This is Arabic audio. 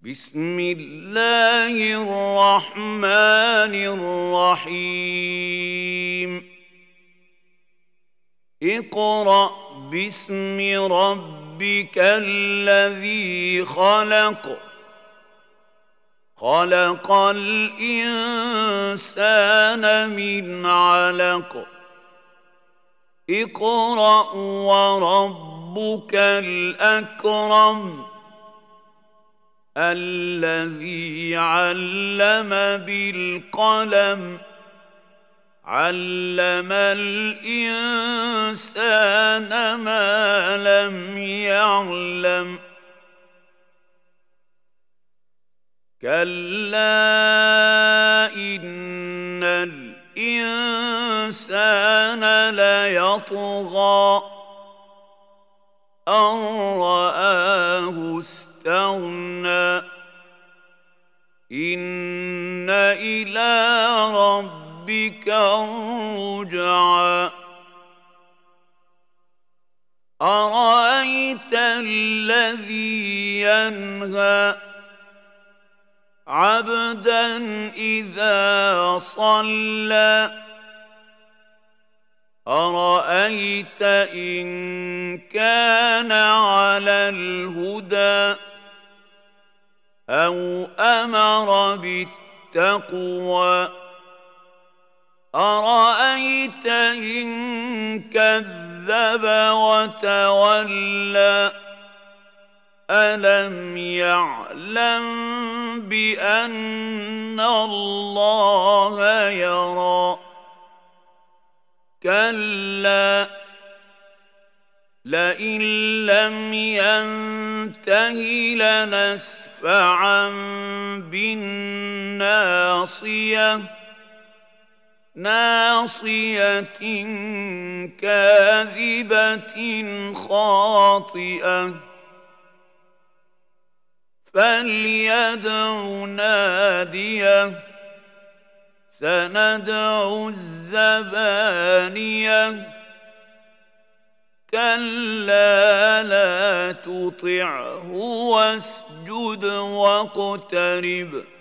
بسم الله الرحمن الرحيم اقرأ باسم ربك الذي خلق خلق الإنسان من علق اقرأ وربك الأكرم الذي علم بالقلم علم الإنسان ما لم يعلم كلا إن الإنسان ليطغى أن رآه استغنى إن إلى ربك الرجعى أرأيت الذي ينهى عبدا إذا صلى أرأيت إن كان على الهدى أو أمر بالتقوى أرأيت إن كذب وتولى ألم يعلم بأن الله يرى كلا لئن لم ينته لنسفعا بالناصية ناصية كاذبة خاطئة فليدع ناديه سندع الزبانية كلا لا تطعه واسجد واقترب